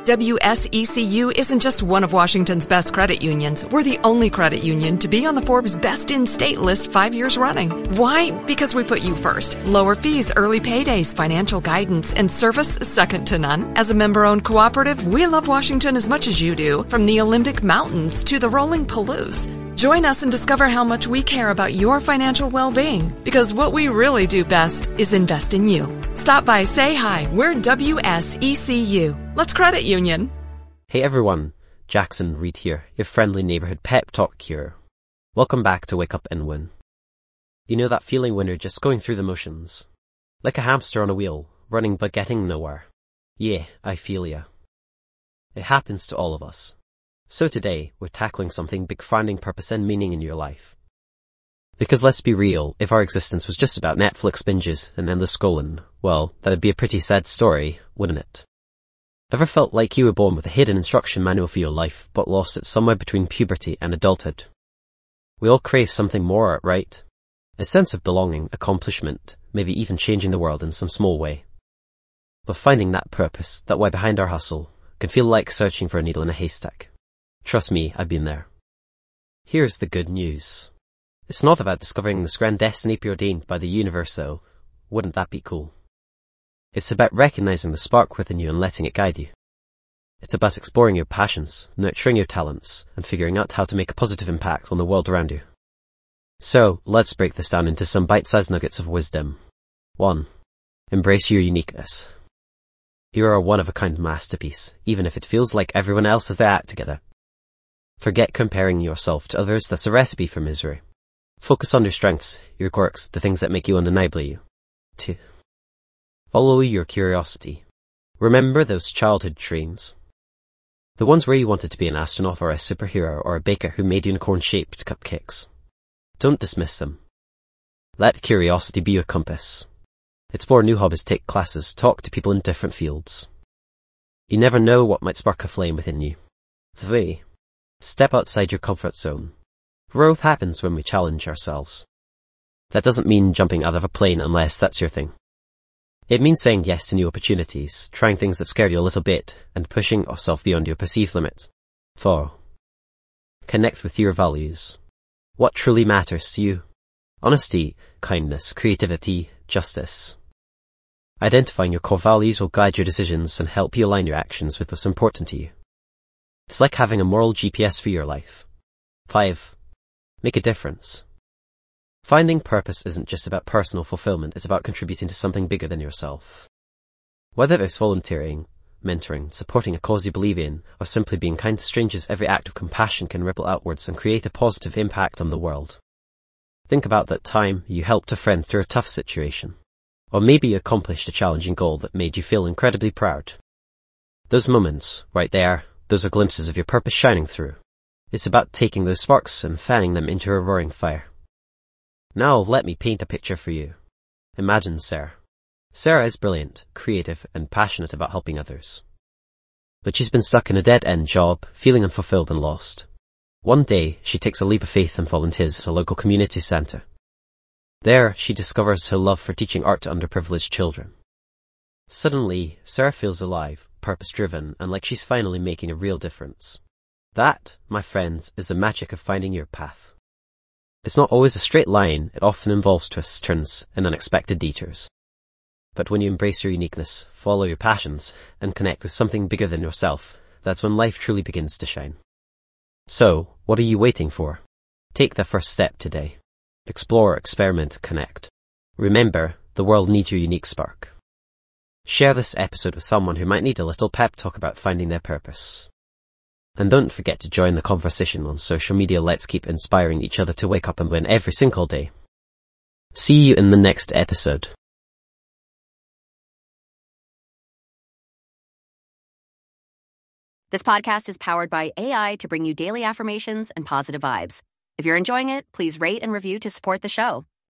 WSECU isn't just one of Washington's best credit unions. We're the only credit union to be on the Forbes Best in State list 5 years running. Why? Because we put you first. Lower fees, early paydays, financial guidance, and service second to none. As a member-owned cooperative, we love Washington as much as you do, from the Olympic Mountains to the rolling Palouse. Join us and discover how much we care about your financial well-being, because what we really do best is invest in you. Stop by, say hi. We're WSECU. Let's credit union. Hey everyone, Jackson Reed here, your friendly neighborhood pep talk cure. Welcome back to Wake Up and Win. You know that feeling when you're just going through the motions? Like a hamster on a wheel, running but getting nowhere. Yeah, I feel ya. It happens to all of us. So today, we're tackling something big, finding purpose and meaning in your life. Because let's be real, if our existence was just about Netflix binges and endless scrolling, well, that'd be a pretty sad story, wouldn't it? Ever felt like you were born with a hidden instruction manual for your life, but lost it somewhere between puberty and adulthood? We all crave something more, right? A sense of belonging, accomplishment, maybe even changing the world in some small way. But finding that purpose, that why behind our hustle, can feel like searching for a needle in a haystack. Trust me, I've been there. Here's the good news. It's not about discovering this grand destiny preordained by the universe, though. Wouldn't that be cool? It's about recognizing the spark within you and letting it guide you. It's about exploring your passions, nurturing your talents, and figuring out how to make a positive impact on the world around you. So, let's break this down into some bite-sized nuggets of wisdom. 1. Embrace your uniqueness. You are a one-of-a-kind masterpiece, even if it feels like everyone else has their act together. Forget comparing yourself to others, that's a recipe for misery. Focus on your strengths, your quirks, the things that make you undeniably you. 2. Follow your curiosity. Remember those childhood dreams. The ones where you wanted to be an astronaut or a superhero or a baker who made unicorn-shaped cupcakes. Don't dismiss them. Let curiosity be your compass. Explore new hobbies, take classes, talk to people in different fields. You never know what might spark a flame within you. 3. Step outside your comfort zone. Growth happens when we challenge ourselves. That doesn't mean jumping out of a plane unless that's your thing. It means saying yes to new opportunities, trying things that scare you a little bit, and pushing yourself beyond your perceived limits. 4. Connect with your values. What truly matters to you? Honesty, kindness, creativity, justice. Identifying your core values will guide your decisions and help you align your actions with what's important to you. It's like having a moral GPS for your life. 5. Make a difference. Finding purpose isn't just about personal fulfillment, it's about contributing to something bigger than yourself. Whether it's volunteering, mentoring, supporting a cause you believe in, or simply being kind to strangers, every act of compassion can ripple outwards and create a positive impact on the world. Think about that time you helped a friend through a tough situation. Or maybe you accomplished a challenging goal that made you feel incredibly proud. Those moments, right there, those are glimpses of your purpose shining through. It's about taking those sparks and fanning them into a roaring fire. Now let me paint a picture for you. Imagine Sarah. Sarah is brilliant, creative, and passionate about helping others. But she's been stuck in a dead-end job, feeling unfulfilled and lost. One day, she takes a leap of faith and volunteers at a local community centre. There, she discovers her love for teaching art to underprivileged children. Suddenly, Sarah feels alive, purpose-driven, and like she's finally making a real difference. That, my friends, is the magic of finding your path. It's not always a straight line, it often involves twists, turns, and unexpected detours. But when you embrace your uniqueness, follow your passions, and connect with something bigger than yourself, that's when life truly begins to shine. So, what are you waiting for? Take the first step today. Explore, experiment, connect. Remember, the world needs your unique spark. Share this episode with someone who might need a little pep talk about finding their purpose. And don't forget to join the conversation on social media. Let's keep inspiring each other to wake up and win every single day. See you in the next episode. This podcast is powered by AI to bring you daily affirmations and positive vibes. If you're enjoying it, please rate and review to support the show.